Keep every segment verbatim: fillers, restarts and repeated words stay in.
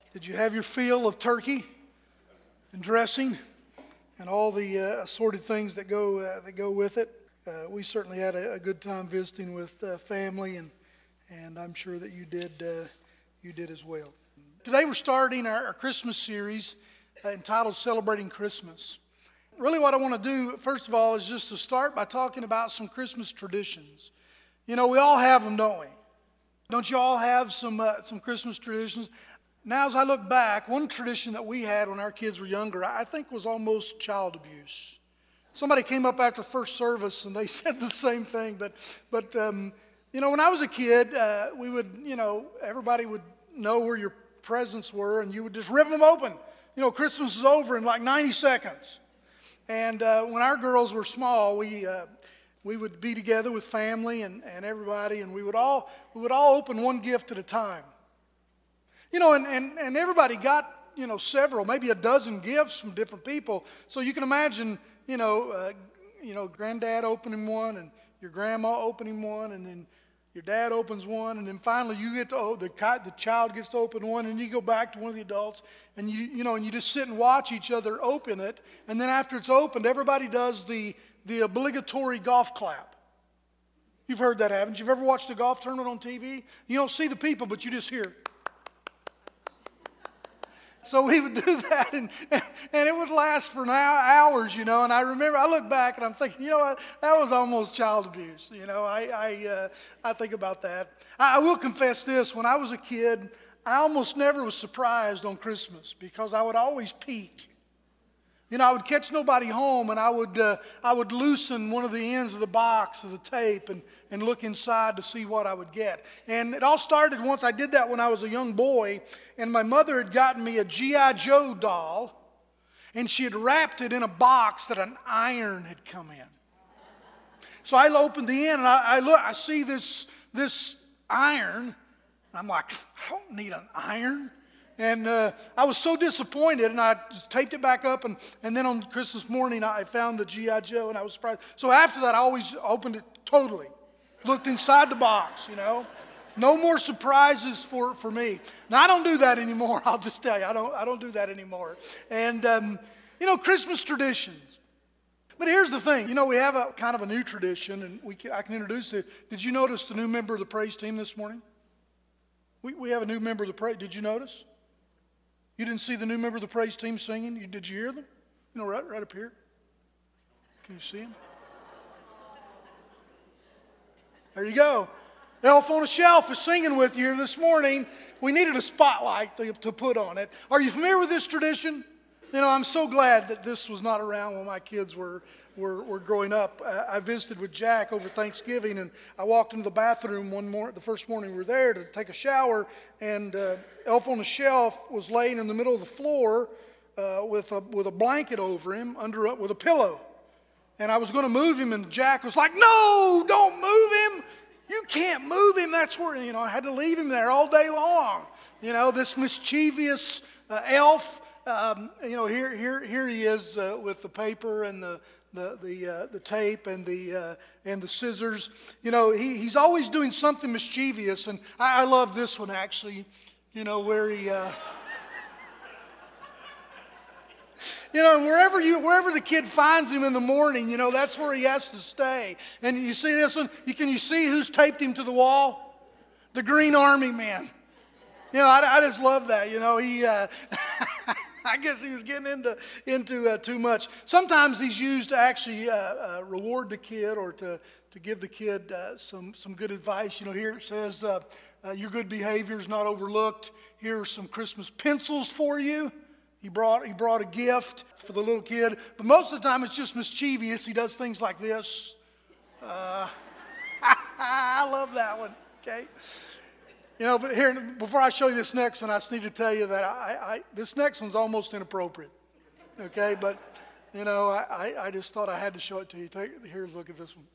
Did you have your fill of turkey and dressing and all the uh, assorted things that go uh, that go with it? Uh, we certainly had a, a good time visiting with uh, family, and and I'm sure that you did uh, you did as well. Today we're starting our, our Christmas series uh, entitled "Celebrating Christmas." Really, what I want to do first of all is just to start by talking about some Christmas traditions. You know, we all have them, don't we? Don't you all have some uh, some Christmas traditions? Now, as I look back, one tradition that we had when our kids were younger, I think was almost child abuse. Somebody came up after first service and they said the same thing. But, but um, you know, when I was a kid, uh, we would, you know, everybody would know where your presents were, and you would just rip them open. You know, Christmas is over in like ninety seconds. And uh, when our girls were small, we uh, we would be together with family and, and everybody, and we would all we would all open one gift at a time. You know, and, and, and everybody got, you know, several, maybe a dozen gifts from different people. So you can imagine, you know, uh, you know, granddad opening one, and your grandma opening one, and then your dad opens one, and then finally you get to, oh, the, the child gets to open one, and you go back to one of the adults, and you, you know, and you just sit and watch each other open it. And then after it's opened, everybody does the, the obligatory golf clap. You've heard that, haven't you? You've ever watched a golf tournament on T V? You don't see the people, but you just hear it. So we would do that, and, and it would last for now hours, you know. And I remember, I look back, and I'm thinking, you know what, that was almost child abuse. You know, I I, uh, I think about that. I, I will confess this: when I was a kid, I almost never was surprised on Christmas because I would always peek. You know, I would catch nobody home, and I would uh, I would loosen one of the ends of the box of the tape and, and look inside to see what I would get. And it all started once I did that when I was a young boy, and my mother had gotten me a G I Joe doll, and she had wrapped it in a box that an iron had come in. So I opened the end, and I, I look, I see this this iron, and I'm like, I don't need an iron. And uh, I was so disappointed, and I taped it back up, and, and then on Christmas morning, I found the G I Joe, and I was surprised. So after that, I always opened it totally, looked inside the box, you know. No more surprises for, for me. Now, I don't do that anymore, I'll just tell you. I don't, I don't do that anymore. And, um, you know, Christmas traditions. But here's the thing. You know, we have a kind of a new tradition, and we can, I can introduce it. Did you notice the new member of the praise team this morning? We, we have a new member of the praise. Did you notice? You didn't see the new member of the praise team singing? You, did you hear them? You know, right, right up here. Can you see them? There you go. Elf on a Shelf is singing with you here this morning. We needed a spotlight to, to put on it. Are you familiar with this tradition? You know, I'm so glad that this was not around when my kids were were, were growing up. Uh, I visited with Jack over Thanksgiving, and I walked into the bathroom one morning, the first morning we were there to take a shower, and uh, Elf on a Shelf was laying in the middle of the floor uh, with a with a blanket over him, under a, with a pillow. And I was going to move him, and Jack was like, "No, don't move him. You can't move him." That's where, you know, I had to leave him there all day long. You know, this mischievous uh, elf. Um, you know, here, here, here he is uh, with the paper and the the the, uh, the tape and the uh, and the scissors. You know, he, he's always doing something mischievous, and I, I love this one actually. You know, where he, uh, you know, wherever you wherever the kid finds him in the morning, you know, that's where he has to stay. And you see this one? You can you see who's taped him to the wall? The Green Army Man. You know, I, I just love that. You know, he. Uh, I guess he was getting into into uh, too much. Sometimes he's used to actually uh, uh, reward the kid or to, to give the kid uh, some, some good advice. You know, here it says, uh, uh, your good behavior is not overlooked. Here are some Christmas pencils for you. He brought, he brought a gift for the little kid. But most of the time it's just mischievous. He does things like this. Uh, I love that one, okay? You know, but here, before I show you this next one, I just need to tell you that I, I this next one's almost inappropriate, okay? But, you know, I, I just thought I had to show it to you. Take, here, look at this one.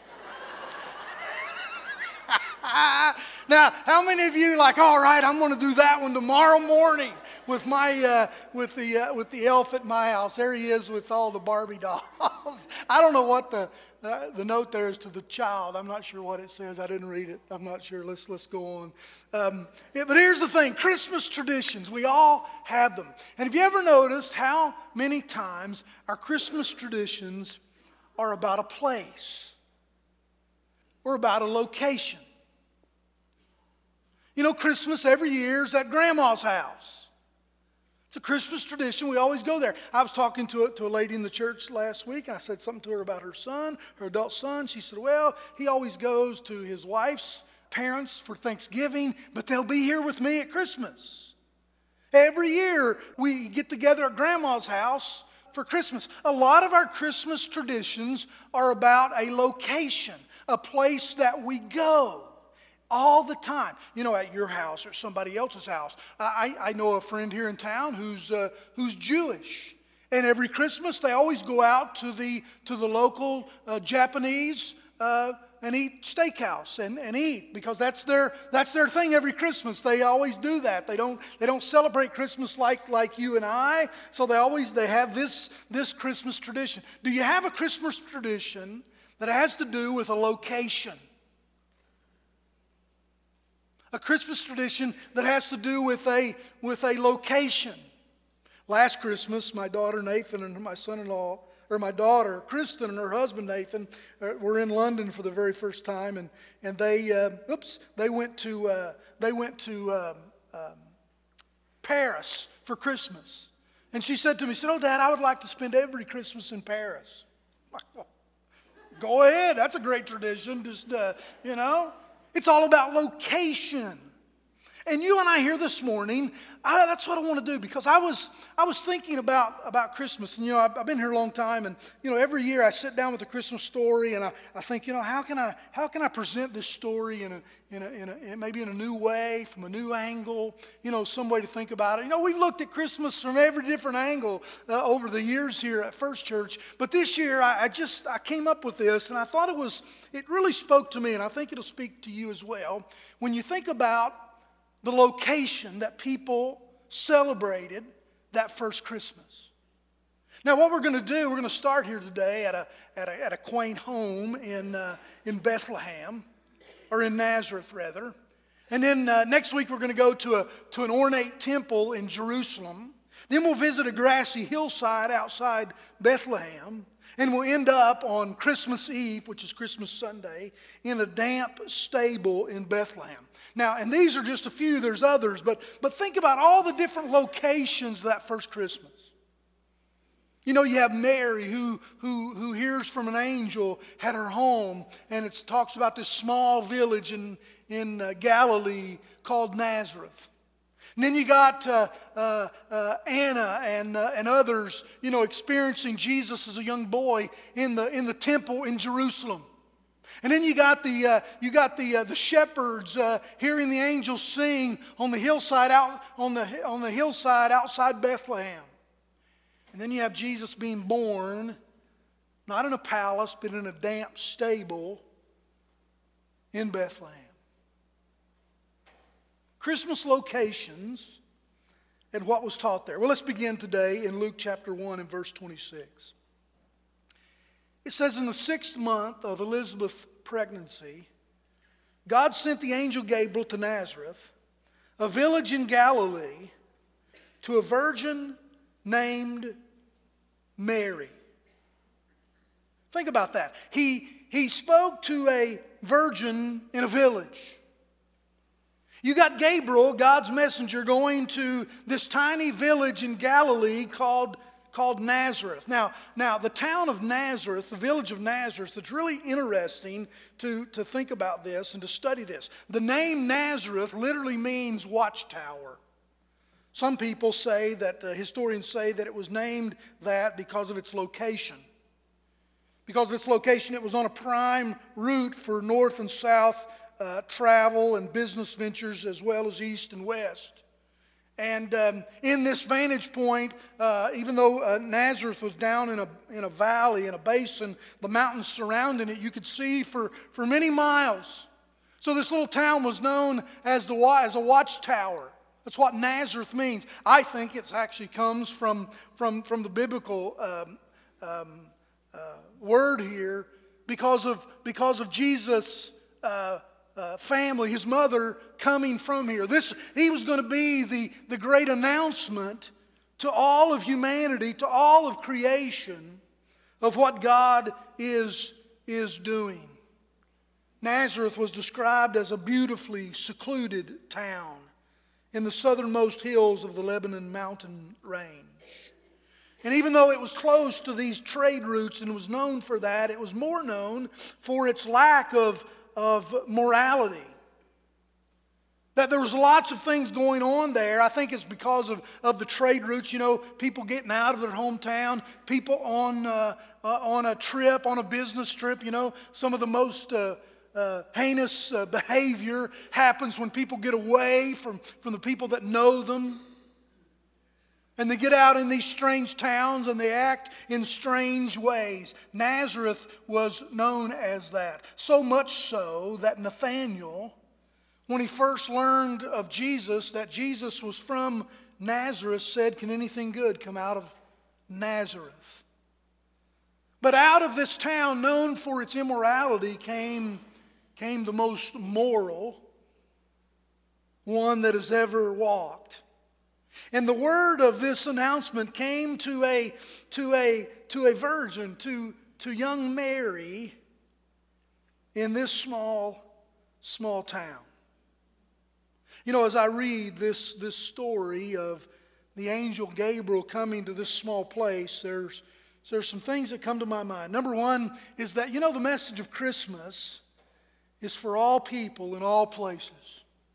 Now, how many of you like, all right, I'm going to do that one tomorrow morning with my uh, with the uh, with the elf at my house? There he is with all the Barbie dolls. I don't know what the uh, the note there is to the child. I'm not sure what it says. I didn't read it. I'm not sure. Let's let's go on. Um, yeah, but here's the thing: Christmas traditions. We all have them. And have you ever noticed how many times our Christmas traditions are about a place or about a location? You know, Christmas every year is at Grandma's house. It's a Christmas tradition. We always go there. I was talking to a, to a lady in the church last week, and I said something to her about her son, her adult son. She said, well, he always goes to his wife's parents for Thanksgiving, but they'll be here with me at Christmas. Every year we get together at Grandma's house for Christmas. A lot of our Christmas traditions are about a location, a place that we go. All the time, you know, at your house or somebody else's house. I, I know a friend here in town who's uh, who's Jewish, and every Christmas they always go out to the to the local uh, Japanese uh, and eat steakhouse and, and eat because that's their that's their thing every Christmas. They always do that. They don't they don't celebrate Christmas like like you and I. So they always they have this this Christmas tradition. Do you have a Christmas tradition that has to do with a location? A Christmas tradition that has to do with a, with a location. Last Christmas, my daughter Nathan and my son-in-law, or my daughter Kristen and her husband Nathan, uh, were in London for the very first time, and and they, uh, oops, they went to uh, they went to um, um, Paris for Christmas. And she said to me, she said, "Oh, Dad, I would like to spend every Christmas in Paris." Go ahead, that's a great tradition. Just uh, you know. It's all about location. And you and I here this morning, I, that's what I want to do because I was I was thinking about, about Christmas. And, you know, I've, I've been here a long time. And, you know, every year I sit down with a Christmas story and I, I think, you know, how can I how can I present this story in a, in a, in a, in maybe in a new way, from a new angle, you know, some way to think about it. You know, we've looked at Christmas from every different angle uh, over the years here at First Church. But this year I, I just, I came up with this and I thought it was, it really spoke to me, and I think it'll speak to you as well. When you think about the location that people celebrated that first Christmas. Now, what we're going to do, we're going to start here today at a at a, at a quaint home in uh, in Bethlehem, or in Nazareth rather, and then uh, next week we're going to go to a to an ornate temple in Jerusalem. Then we'll visit a grassy hillside outside Bethlehem, and we'll end up on Christmas Eve, which is Christmas Sunday, in a damp stable in Bethlehem. Now, and these are just a few, there's others, but, but think about all the different locations of that first Christmas. You know, you have Mary who, who, who hears from an angel at her home, and it talks about this small village in, in uh, Galilee called Nazareth. And then you got uh, uh, uh, Anna and, uh, and others, you know, experiencing Jesus as a young boy in the, in the temple in Jerusalem. And then you got the uh, you got the uh, the shepherds uh, hearing the angels sing on the hillside out on the on the hillside outside Bethlehem. And then you have Jesus being born, not in a palace, but in a damp stable in Bethlehem. Christmas locations and what was taught there. Well, let's begin today in Luke chapter one and verse twenty-six. It says, in the sixth month of Elizabeth's pregnancy, God sent the angel Gabriel to Nazareth, a village in Galilee, to a virgin named Mary. Think about that. He, he spoke to a virgin in a village. You got Gabriel, God's messenger, going to this tiny village in Galilee called called Nazareth. Now, now the town of Nazareth, the village of Nazareth, it's really interesting to, to think about this and to study this. The name Nazareth literally means watchtower. Some people say that, uh, historians say that it was named that because of its location. Because of its location, it was on a prime route for north and south uh, travel and business ventures, as well as east and west. And um, in this vantage point, uh, even though uh, Nazareth was down in a in a valley, in a basin, the mountains surrounding it, you could see for, for many miles. So this little town was known as the as a watchtower. That's what Nazareth means. I think it actually comes from from from the biblical um, um, uh, word here, because of, because of Jesus' uh, uh, family, his mother coming from here. This, he was going to be the, the great announcement to all of humanity, to all of creation, of what God is, is doing. Nazareth was described as a beautifully secluded town in the southernmost hills of the Lebanon mountain range. And even though it was close to these trade routes and was known for that, it was more known for its lack of, of morality. That there was lots of things going on there. I think it's because of, of the trade routes, you know, people getting out of their hometown, people on, uh, uh, on a trip, on a business trip, you know, some of the most uh, uh, heinous uh, behavior happens when people get away from, from the people that know them. And they get out in these strange towns and they act in strange ways. Nazareth was known as that. So much so that Nathanael, when he first learned of Jesus, that Jesus was from Nazareth, said, "Can anything good come out of Nazareth?" But out of this town known for its immorality came, came the most moral one that has ever walked. And the word of this announcement came to a, to a, to a virgin, to, to young Mary in this small, small town. You know, as I read this, this story of the angel Gabriel coming to this small place, there's, there's some things that come to my mind. Number one is that, you know, the message of Christmas is for all people in all places.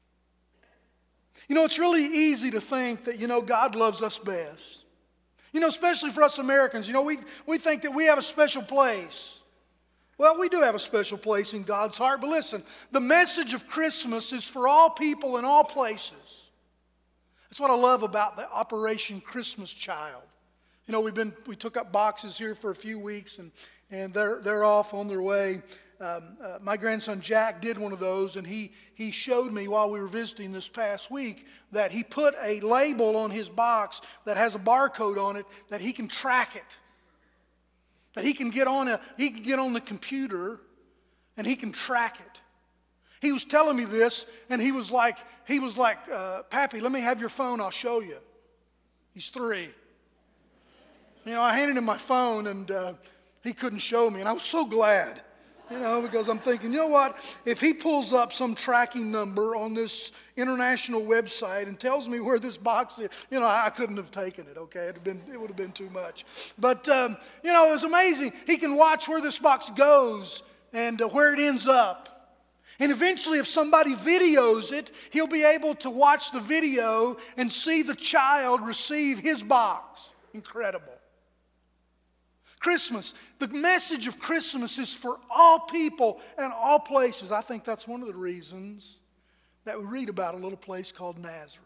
You know, it's really easy to think that, you know, God loves us best. You know, especially for us Americans, you know, we, we think that we have a special place. Well, we do have a special place in God's heart, but listen, the message of Christmas is for all people in all places. That's what I love about the Operation Christmas Child. You know, we've been, we took up boxes here for a few weeks, and, and they're, they're off on their way. Um, uh, my grandson Jack did one of those, and he, he showed me while we were visiting this past week that he put a label on his box that has a barcode on it that he can track it. That he can get on a he can get on the computer and he can track it. He was telling me this, and he was like, he was like, uh, "Pappy, let me have your phone, I'll show you." He's three. You know, I handed him my phone, and uh, he couldn't show me, and I was so glad. You know, because I'm thinking, you know what? If he pulls up some tracking number on this international website and tells me where this box is, you know, I couldn't have taken it, okay? It'd have been, it would have been too much. But, um, you know, it was amazing. He can watch where this box goes and uh, where it ends up. And eventually, if somebody videos it, he'll be able to watch the video and see the child receive his box. Incredible. Christmas, the message of Christmas is for all people and all places. I think that's one of the reasons that we read about a little place called Nazareth.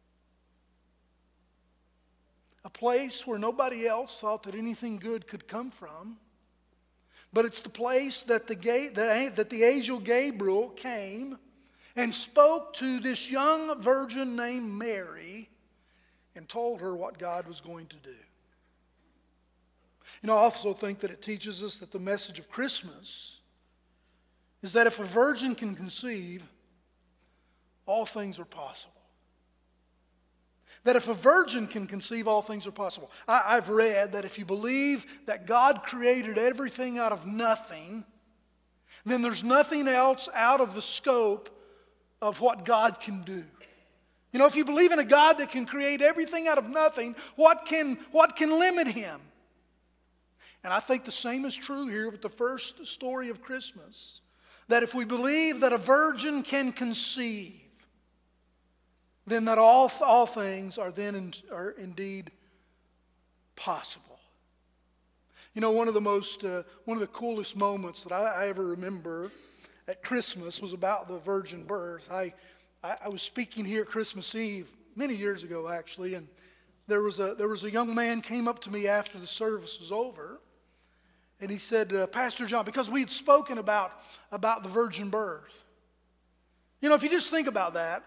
A place where nobody else thought that anything good could come from. But it's the place that the, that, that the angel Gabriel came and spoke to this young virgin named Mary and told her what God was going to do. You know, I also think that it teaches us that the message of Christmas is that if a virgin can conceive, all things are possible. That if a virgin can conceive, all things are possible. I, I've read that if you believe that God created everything out of nothing, then there's nothing else out of the scope of what God can do. You know, if you believe in a God that can create everything out of nothing, what can, what can limit him? And I think the same is true here with the first story of Christmas. That if we believe that a virgin can conceive, then that all, all things are then in, are indeed possible. You know, one of the most, uh, one of the coolest moments that I, I ever remember at Christmas was about the virgin birth. I, I, I was speaking here Christmas Eve many years ago, actually, and there was a there was a young man came up to me after the service was over, and he said, uh, "Pastor John," because we had spoken about about the virgin birth. You know, if you just think about that,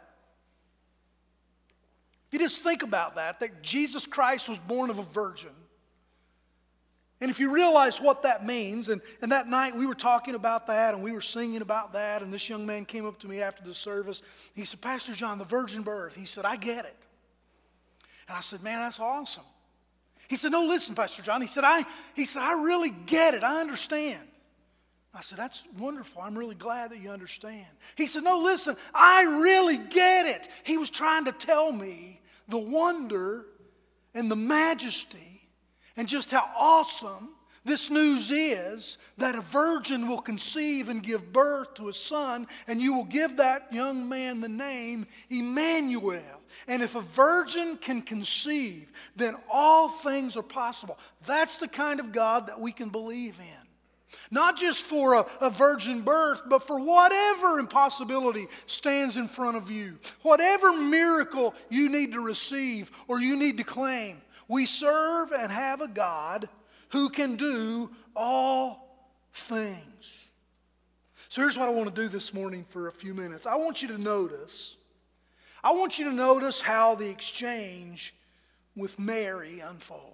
if you just think about that, that Jesus Christ was born of a virgin. And if you realize what that means, and, and that night we were talking about that and we were singing about that, and this young man came up to me after the service. He said, Pastor John, the virgin birth. He said, I get it. And I said, man, that's awesome. He said, no, listen, Pastor John. He said, I, he said, I really get it. I understand. I said, that's wonderful. I'm really glad that you understand. He said, no, listen, I really get it. He was trying to tell me the wonder and the majesty and just how awesome this news is, that a virgin will conceive and give birth to a son, and you will give that young man the name Emmanuel. And if a virgin can conceive, then all things are possible. That's the kind of God that we can believe in. Not just for a, a virgin birth, but for whatever impossibility stands in front of you. Whatever miracle you need to receive or you need to claim. We serve and have a God who can do all things. So here's what I want to do this morning for a few minutes. I want you to notice, I want you to notice how the exchange with Mary unfolds.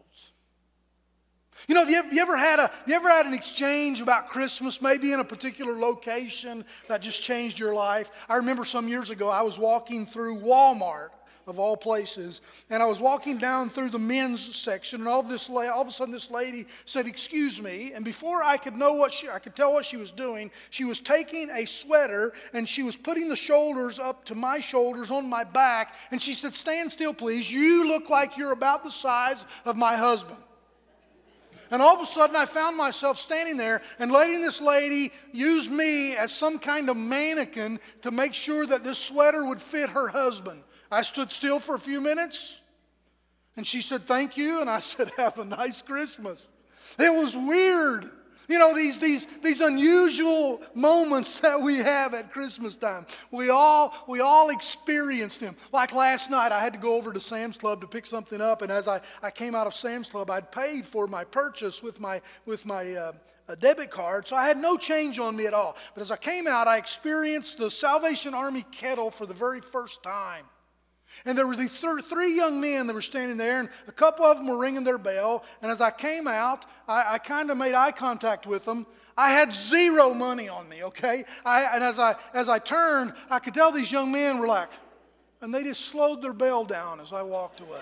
You know, have you ever, you ever had a you ever had an exchange about Christmas, maybe in a particular location that just changed your life? I remember some years ago I was walking through Walmart, of all places, and I was walking down through the men's section, and all of this all of a sudden this lady said, "Excuse me," and before I could know what she I could tell what she was doing, she was taking a sweater and she was putting the shoulders up to my shoulders on my back, and she said, "Stand still, please. You look like you're about the size of my husband." And all of a sudden I found myself standing there and letting this lady use me as some kind of mannequin to make sure that this sweater would fit her husband. I stood still for a few minutes, and she said, "Thank you," and I said, "Have a nice Christmas." It was weird. You know, these, these, these unusual moments that we have at Christmas time. We all, we all experienced them. Like last night, I had to go over to Sam's Club to pick something up, and as I, I came out of Sam's Club, I'd paid for my purchase with my, with my uh, a debit card, so I had no change on me at all. But as I came out, I experienced the Salvation Army kettle for the very first time. And there were these th- three young men that were standing there, and a couple of them were ringing their bell. And as I came out, I, I kind of made eye contact with them. I had zero money on me, okay? I, and as I as I turned, I could tell these young men were like, and they just slowed their bell down as I walked away.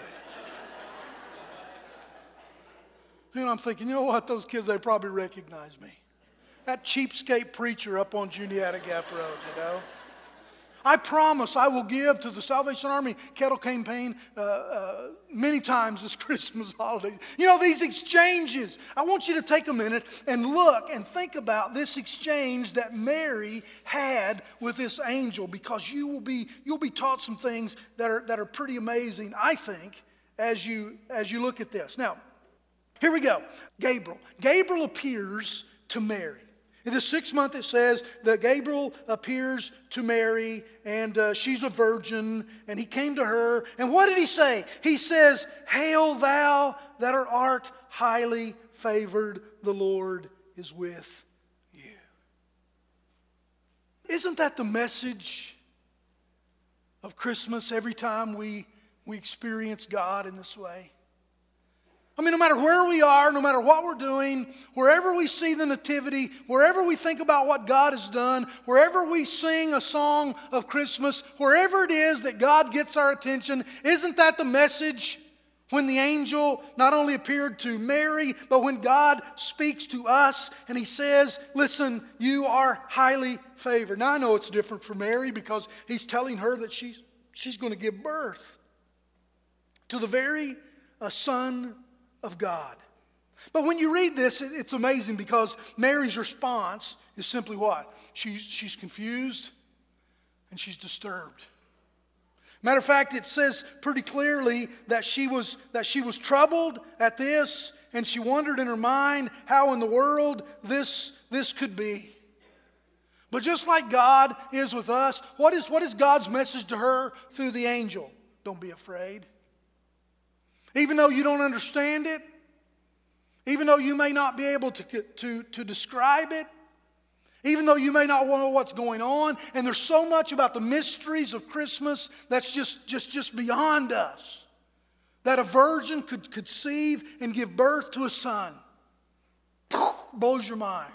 You know, I'm thinking, you know what? Those kids, they probably recognize me. That cheapskate preacher up on Juniata Gap Road, you know? I promise I will give to the Salvation Army kettle campaign uh, uh, many times this Christmas holiday. You know, these exchanges. I want you to take a minute and look and think about this exchange that Mary had with this angel, because you will be you'll be taught some things that are that are pretty amazing, I think, as you as you look at this. Now, here we go. Gabriel. Gabriel appears to Mary. In the sixth month, it says that Gabriel appears to Mary, and uh, she's a virgin, and he came to her. And what did he say? He says, "Hail thou that art highly favored, the Lord is with you." Isn't that the message of Christmas every time we, we experience God in this way? I mean, no matter where we are, no matter what we're doing, wherever we see the nativity, wherever we think about what God has done, wherever we sing a song of Christmas, wherever it is that God gets our attention, isn't that the message when the angel not only appeared to Mary, but when God speaks to us and he says, "Listen, you are highly favored." Now I know it's different for Mary because he's telling her that she's, she's going to give birth to the very uh, Son of God. But when you read this, it's amazing because Mary's response is simply what? She's, she's confused and she's disturbed. Matter of fact, it says pretty clearly that she was that she was troubled at this, and she wondered in her mind how in the world this, this could be. But just like God is with us, what is, what is God's message to her through the angel? Don't be afraid. Even though you don't understand it, even though you may not be able to, to, to describe it, even though you may not know what's going on, and there's so much about the mysteries of Christmas that's just, just, just beyond us, that a virgin could conceive and give birth to a son. blows your mind.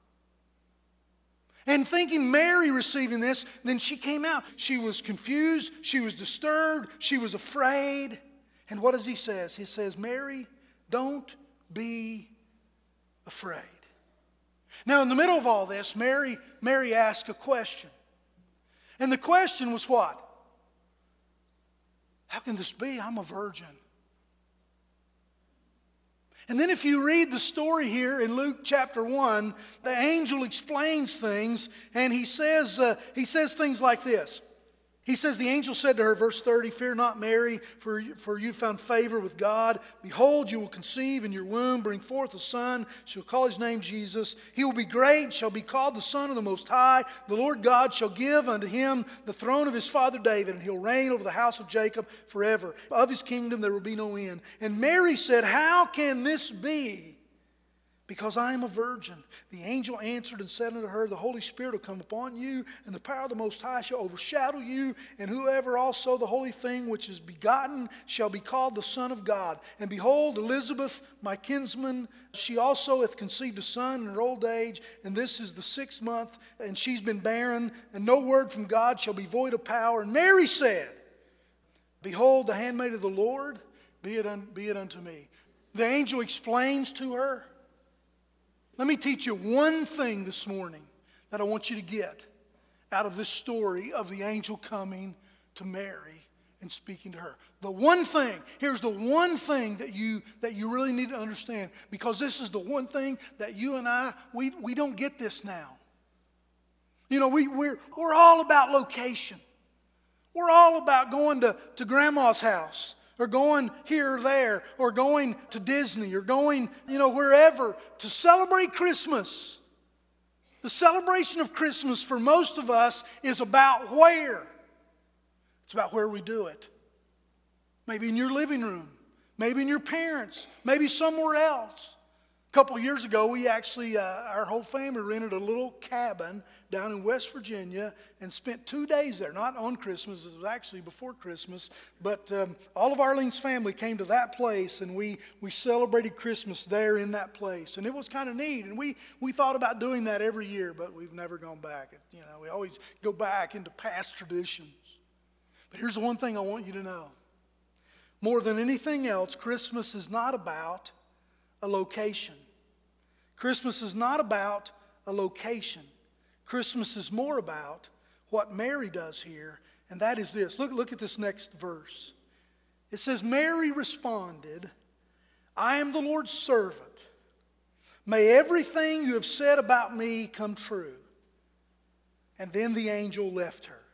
And thinking Mary receiving this, then she came out. She was confused. She was disturbed. She was afraid. And what does he say? He says, Mary, don't be afraid. Now, in the middle of all this, Mary, Mary asked a question. And the question was what? How can this be? I'm a virgin. And then if you read the story here in Luke chapter one, the angel explains things, and he says, uh, he says things like this. He says, the angel said to her, verse thirty, fear not, Mary, for, for you found favor with God. Behold, you will conceive in your womb, bring forth a son. Shall call his name Jesus. He will be great, shall be called the Son of the Most High. The Lord God shall give unto him the throne of his father David, and he'll reign over the house of Jacob forever. Of his kingdom there will be no end. And Mary said, how can this be? Because I am a virgin. The angel answered and said unto her, the Holy Spirit will come upon you, and the power of the Most High shall overshadow you, and whoever also the holy thing which is begotten shall be called the Son of God. And behold, Elizabeth, my kinsman, she also hath conceived a son in her old age, and this is the sixth month, and she's been barren, and no word from God shall be void of power. And Mary said, behold, the handmaid of the Lord, be it, un- be it unto me. The angel explains to her. Let me teach you one thing this morning that I want you to get out of this story of the angel coming to Mary and speaking to her. The one thing, here's the one thing that you that you really need to understand, because this is the one thing that you and I, we, we don't get this now. You know, we, we're, we're all about location. We're all about going to, to grandma's house, or going here or there, or going to Disney, or going, you know, wherever to celebrate Christmas. The celebration of Christmas for most of us is about where? It's about where we do it. Maybe in your living room, maybe in your parents', maybe somewhere else. A couple years ago, we actually, uh, our whole family rented a little cabin down in West Virginia and spent two days there. Not on Christmas, it was actually before Christmas. But um, all of Arlene's family came to that place, and we, we celebrated Christmas there in that place. And it was kind of neat. And we, we thought about doing that every year, but we've never gone back. You know, we always go back into past traditions. But here's the one thing I want you to know. More than anything else, Christmas is not about a location. Christmas is not about a location. Christmas is more about what Mary does here, and that is this. Look, look at this next verse. It says, Mary responded, I am the Lord's servant. May everything you have said about me come true. And then the angel left her.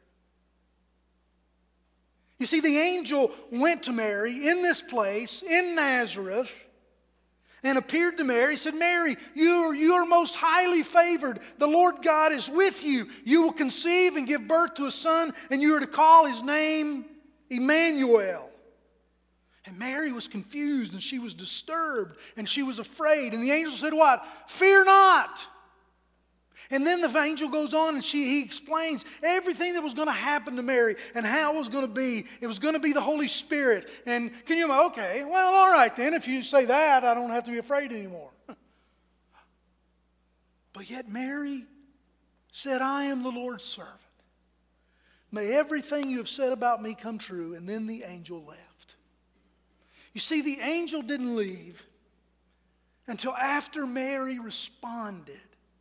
You see, the angel went to Mary in this place, in Nazareth, and appeared to Mary. He said, Mary, you are, you are most highly favored. The Lord God is with you. You will conceive and give birth to a son, and you are to call his name Emmanuel. And Mary was confused, and she was disturbed, and she was afraid. And the angel said what? Fear not. And then the angel goes on and she, he explains everything that was going to happen to Mary and how it was going to be. It was going to be the Holy Spirit. And can you imagine, okay, well, all right then, if you say that, I don't have to be afraid anymore. But yet Mary said, I am the Lord's servant. May everything you have said about me come true. And then the angel left. You see, the angel didn't leave until after Mary responded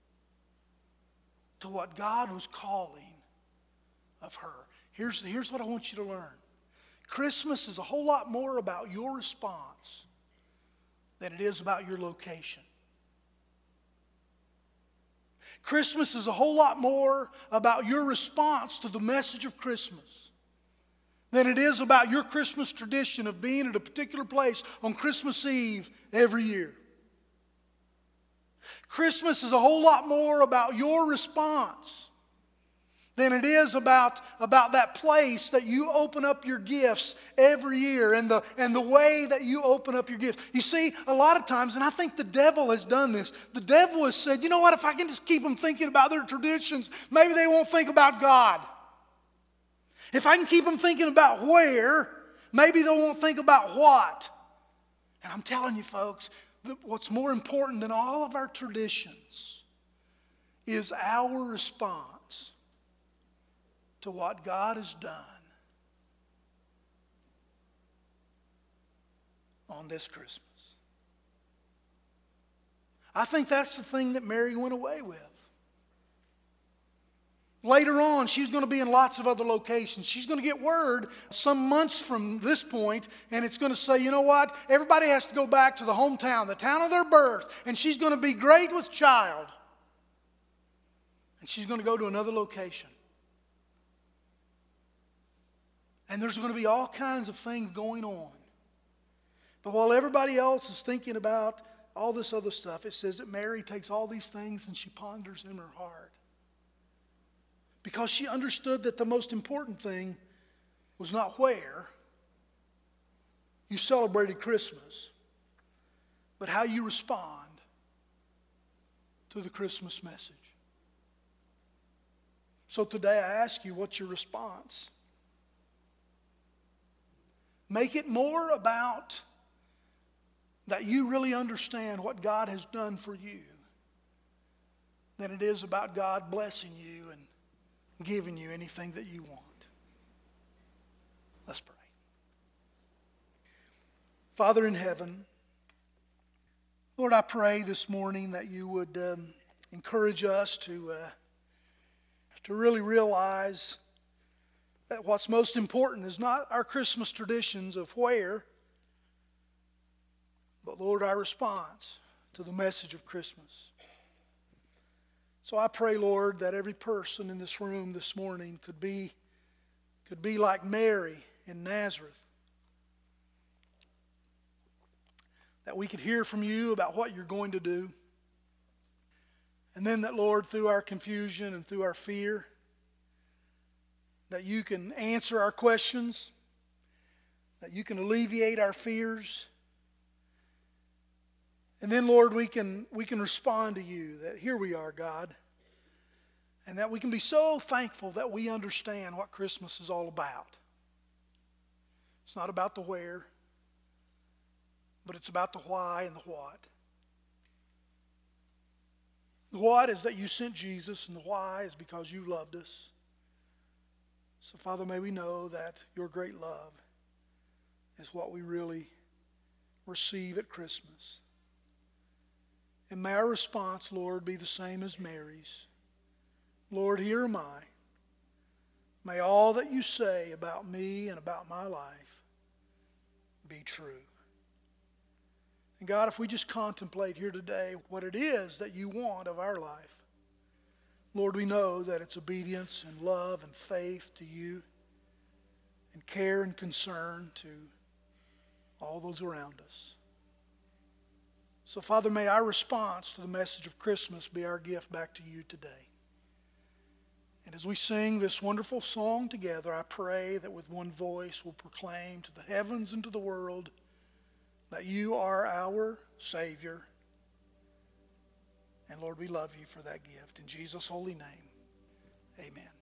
to what God was calling of her. Here's, here's what I want you to learn. Christmas is a whole lot more about your response than it is about your location. Christmas is a whole lot more about your response to the message of Christmas than it is about your Christmas tradition of being at a particular place on Christmas Eve every year. Christmas is a whole lot more about your response than it is about, about that place that you open up your gifts every year and the, and the way that you open up your gifts. You see, a lot of times, and I think the devil has done this, the devil has said, you know what, if I can just keep them thinking about their traditions, maybe they won't think about God. If I can keep them thinking about where, maybe they won't think about what. And I'm telling you folks, the, what's more important than all of our traditions is our response to what God has done on this Christmas. I think that's the thing that Mary went away with. Later on, she's going to be in lots of other locations. She's going to get word some months from this point, and it's going to say, you know what? Everybody has to go back to the hometown, the town of their birth, and she's going to be great with child. And she's going to go to another location. And there's going to be all kinds of things going on. But while everybody else is thinking about all this other stuff, it says that Mary takes all these things and she ponders in her heart. Because she understood that the most important thing was not where you celebrated Christmas, but how you respond to the Christmas message. So today I ask you, what's your response? Make it more about that you really understand what God has done for you than it is about God blessing you and giving you anything that you want. Let's pray. Father in heaven, Lord, I pray this morning that you would um, encourage us to, uh, to really realize that what's most important is not our Christmas traditions of where, but Lord, our response to the message of Christmas. So I pray, Lord, that every person in this room this morning could be, could be like Mary in Nazareth. That we could hear from you about what you're going to do. And then that, Lord, through our confusion and through our fear, that you can answer our questions, that you can alleviate our fears. And then, Lord, we can, we can respond to you that here we are, God. And that we can be so thankful that we understand what Christmas is all about. It's not about the where, but it's about the why and the what. The what is that you sent Jesus, and the why is because you loved us. So, Father, may we know that your great love is what we really receive at Christmas. And may our response, Lord, be the same as Mary's. Lord, here am I. May all that you say about me and about my life be true. And God, if we just contemplate here today what it is that you want of our life, Lord, we know that it's obedience and love and faith to you and care and concern to all those around us. So, Father, may our response to the message of Christmas be our gift back to you today. And as we sing this wonderful song together, I pray that with one voice we'll proclaim to the heavens and to the world that you are our Savior. And Lord, we love you for that gift. In Jesus' holy name, amen.